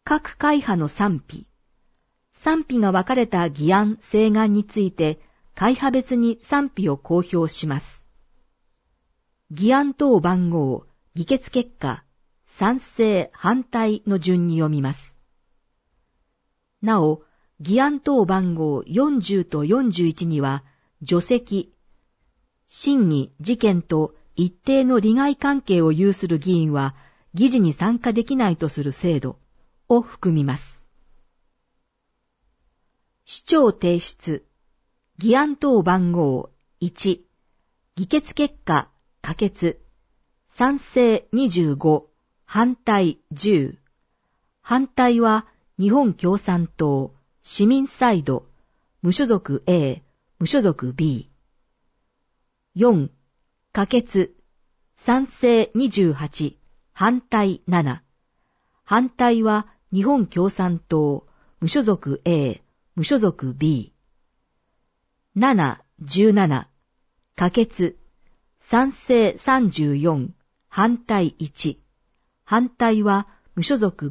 各会派の賛否。賛否が分かれた議案・請願について、会派別に賛否を公表します。議案等番号、議決結果、賛成・反対の順に読みます。なお、議案等番号40と41には、除籍、審議、事件と一定の利害関係を有する議員は、議事に参加できないとする制度を含みます。市長提出、議案等番号1、議決結果、可決、賛成25、反対10。反対は日本共産党、市民サイド、無所属 A、無所属 B。4、可決、賛成28、反対7。反対は日本共産党、無所属 A、無所属 B。7、17、可決、賛成34、反対1。反対は無所属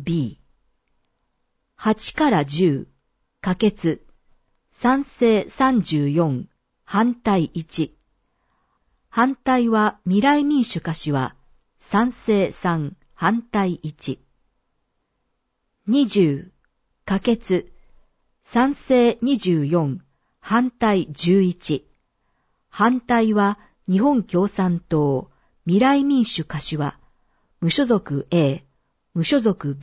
B。8から10、可決、賛成34、反対1。反対は未来民主柏、賛成3、反対1。20、可決、賛成24、反対11。反対は日本共産党、未来民主柏、無所属 A、無所属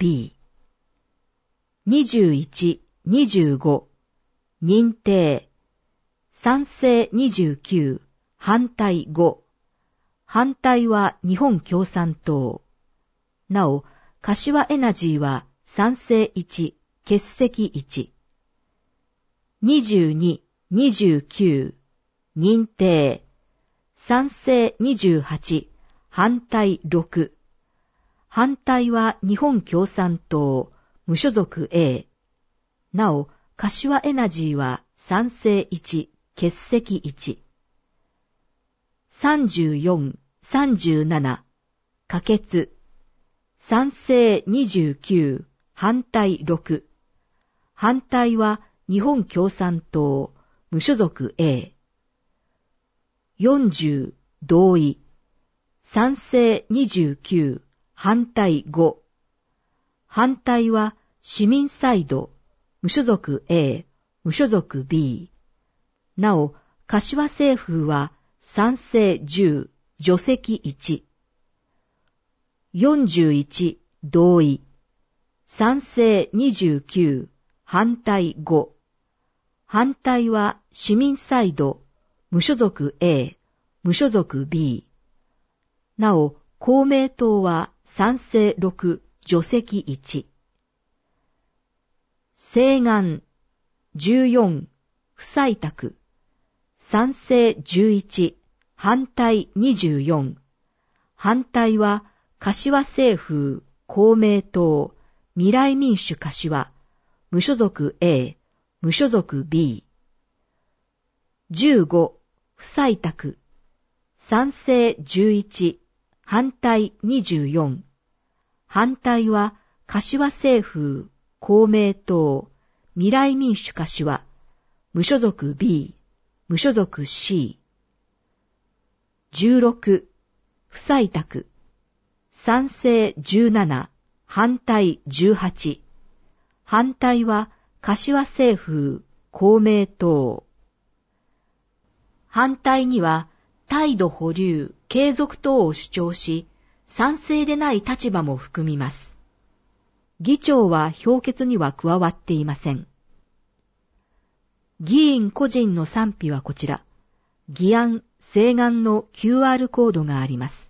B。21、25、認定、賛成29、反対5。反対は日本共産党。なお、柏エナジーは賛成1、欠席1。22、29、認定、賛成28、反対6。反対は日本共産党、無所属 A。なお、柏エナジーは賛成1、欠席1。34、37、可決。賛成29、反対6。反対は日本共産党、無所属 A。40、同意。賛成29、反対5。反対は市民サイド、無所属 A、無所属 B。なお、柏清風は賛成10、除籍1。41、同意。賛成29、反対5。反対は市民サイド、無所属 A、無所属 B。なお、公明党は賛成6、除籍1。請願14、不採択。賛成11、反対24。反対は柏清風、公明党、未来民主柏、無所属 A、無所属 B。15、不採択。賛成11、反対24。反対は柏清風、公明党、未来民主柏、無所属 B、無所属 C。16、不採択。賛成17、反対18。反対は柏清風、公明党。反対には態度保留、継続等を主張し、賛成でない立場も含みます。議長は評決には加わっていません。議員個人の賛否はこちら。議案、請願の QR コードがあります。